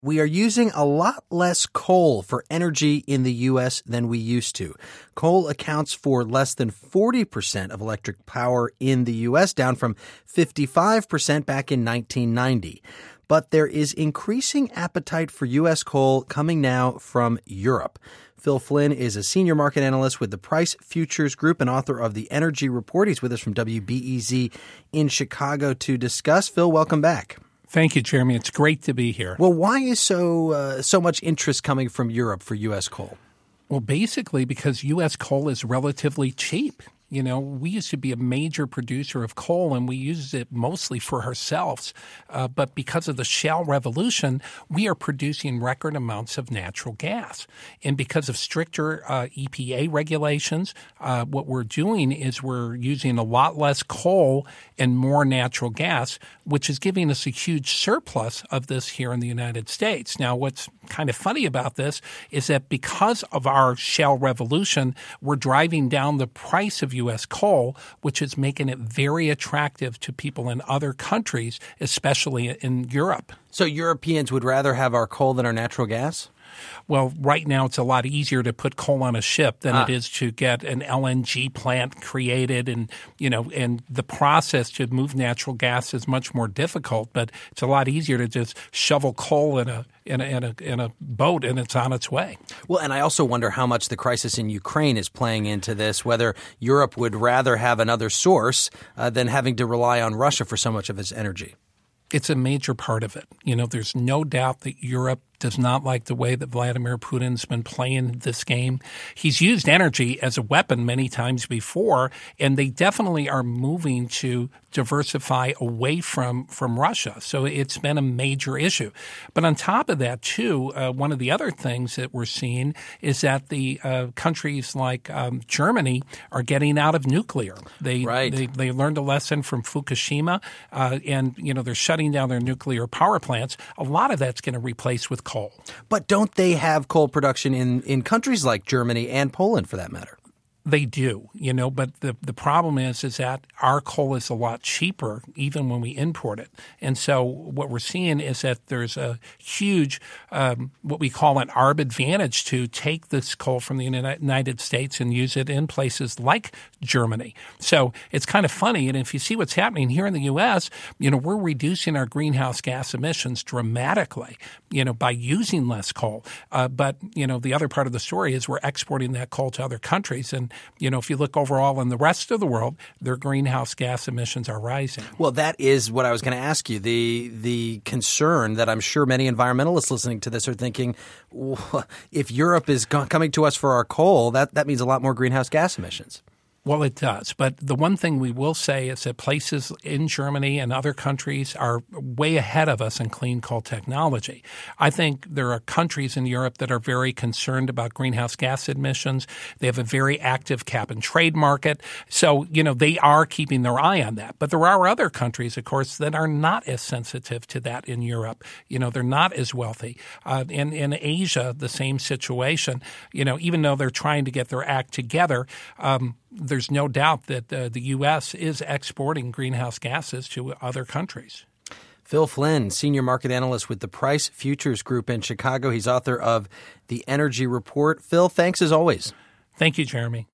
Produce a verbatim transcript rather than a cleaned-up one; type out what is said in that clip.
We are using a lot less coal for energy in the U S than we used to. Coal accounts for less than forty percent of electric power in the U S, down from fifty-five percent back in nineteen ninety. But there is increasing appetite for U S coal coming now from Europe. Phil Flynn is a senior market analyst with the Price Futures Group and author of the Energy Report. He's with us from W B E Z in Chicago to discuss. Phil, welcome back. Thank you, Jeremy. It's great to be here. Well, why is so uh, so much interest coming from Europe for U S coal? Well, basically because U S coal is relatively cheap. You know, we used to be a major producer of coal, and we used it mostly for ourselves. Uh, but because of the shale revolution, we are producing record amounts of natural gas. And because of stricter uh, E P A regulations, uh, what we're doing is we're using a lot less coal and more natural gas, which is giving us a huge surplus of this here in the United States. Now, what's kind of funny about this is that because of our shale revolution, we're driving down the price of U S coal, which is making it very attractive to people in other countries, especially in Europe. So Europeans would rather have our coal than our natural gas? Well, right now it's a lot easier to put coal on a ship than ah. it is to get an L N G plant created, and you know, and the process to move natural gas is much more difficult. But it's a lot easier to just shovel coal in a in a in a, in a boat and it's on its way. Well, and I also wonder how much the crisis in Ukraine is playing into this. Whether Europe would rather have another source uh, than having to rely on Russia for so much of its energy. It's a major part of it. You know, there's no doubt that Europe does not like the way that Vladimir Putin's been playing this game. He's used energy as a weapon many times before, and they definitely are moving to diversify away from, from Russia. So it's been a major issue. But on top of that, too, uh, one of the other things that we're seeing is that the uh, countries like um, Germany are getting out of nuclear. They, right. they they learned a lesson from Fukushima, uh, and you know they're shutting down their nuclear power plants. A lot of that's going to replace with coal. But don't they have coal production in, in countries like Germany and Poland, for that matter? They do, you know, but the, the problem is is that our coal is a lot cheaper even when we import it. And so what we're seeing is that there's a huge um, what we call an arb advantage to take this coal from the United States and use it in places like Germany. So it's kind of funny. And if you see what's happening here in the U S, you know, we're reducing our greenhouse gas emissions dramatically, you know, by using less coal. Uh, but, you know, the other part of the story is we're exporting that coal to other countries. And you know, if you look overall in the rest of the world, their greenhouse gas emissions are rising. Well, that is what I was going to ask you. The the concern that I'm sure many environmentalists listening to this are thinking, well, if Europe is co- coming to us for our coal, that, that means a lot more greenhouse gas emissions. Well, it does. But the one thing we will say is that places in Germany and other countries are way ahead of us in clean coal technology. I think there are countries in Europe that are very concerned about greenhouse gas emissions. They have a very active cap and trade market. So, you know, they are keeping their eye on that. But there are other countries, of course, that are not as sensitive to that in Europe. You know, they're not as wealthy. Uh, in, in Asia, the same situation. You know, even though they're trying to get their act together, um, there's no doubt that uh, the U S is exporting greenhouse gases to other countries. Phil Flynn, senior market analyst with the Price Futures Group in Chicago. He's author of the Energy Report. Phil, thanks as always. Thank you, Jeremy.